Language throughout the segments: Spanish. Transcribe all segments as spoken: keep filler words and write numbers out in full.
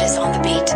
Marquez on the beat.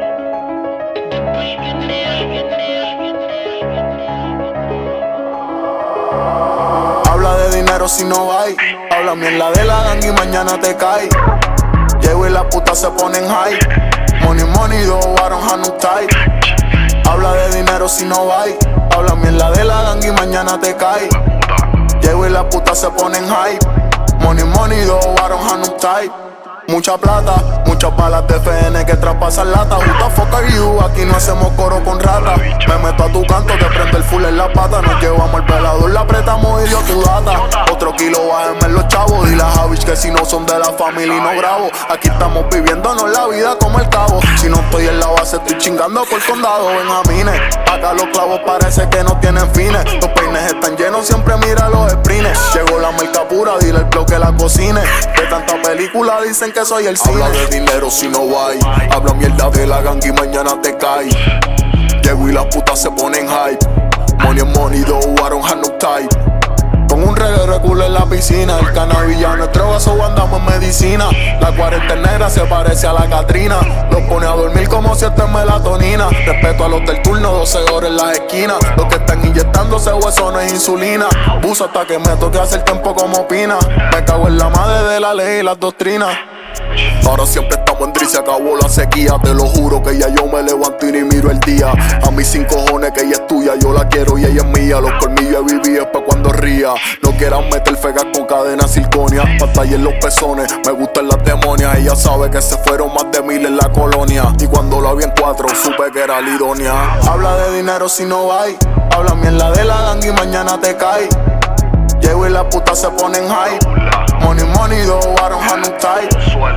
Habla de dinero si no hay. Habla mierda de la gang y mañana te cae. Llego y las putas se ponen high. Money, money, do I don't have no tight. Habla de dinero si no hay. Habla mierda de la gang y mañana te cae. Llego y las putas se ponen high. Money, money, do I don't have no tight. Mucha plata, muchas balas de F N que traspasan lata. Who the fuck are you? Aquí no hacemos coro con rata. Me meto a tu canto, te prendo el full en la pata. Nos llevamos el velador, la apretamos y dio tu data. Otro kilo, bájenme los chavos. Y las Javich que si no son de la familia y no grabo. Aquí estamos viviéndonos la vida como el cabo. Si no estoy en la base, estoy chingando por condado. Benjamines, acá los clavos parece que no tienen fines. Los peines están llenos, siempre mira los sprines. Llegó la marca pura, dile el bloque la cocine. De tanta película dicen que soy el cine. Habla de dinero si no hay. Habla mierda de la gang y mañana te cae. Llego y las putas se ponen hype. Money is money, though I don't have no type. Con un reggae recule en la piscina. El cannabis ya no es droga, so andamos en medicina. La cuarentena negra se parece a la Catrina. Los pone a dormir como si esto es melatonina. Respeto a los del turno, doce horas en las esquinas. Los que están inyectándose hueso no es insulina. Buzo hasta que me toque hacer tiempo como opina. Me cago en la madre de la ley y las doctrinas. Ahora siempre estamos en drill, se acabó la sequía. Te lo juro que ya yo me levanto y ni miro el día. A mis cinco cojones que ella es tuya, yo la quiero y ella es mía. Los colmillos he vivido es pa' cuando ría. No quieran meter fegas con cadena circonia. Pantalla en los pezones, me gustan las demonias. Ella sabe que se fueron más de mil en la colonia. Y cuando la vi en cuatro, supe que era la idónea. Habla de dinero si no hay. Habla mierda de la gang y mañana te cae. Llego y las putas se ponen high. Money, money, though I don't have no tight.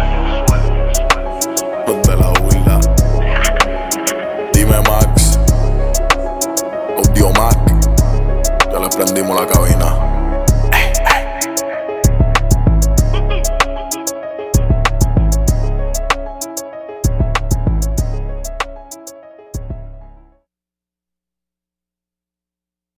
Los de la huila. Dime Max. Audio Mac. Ya le prendimos la cabina.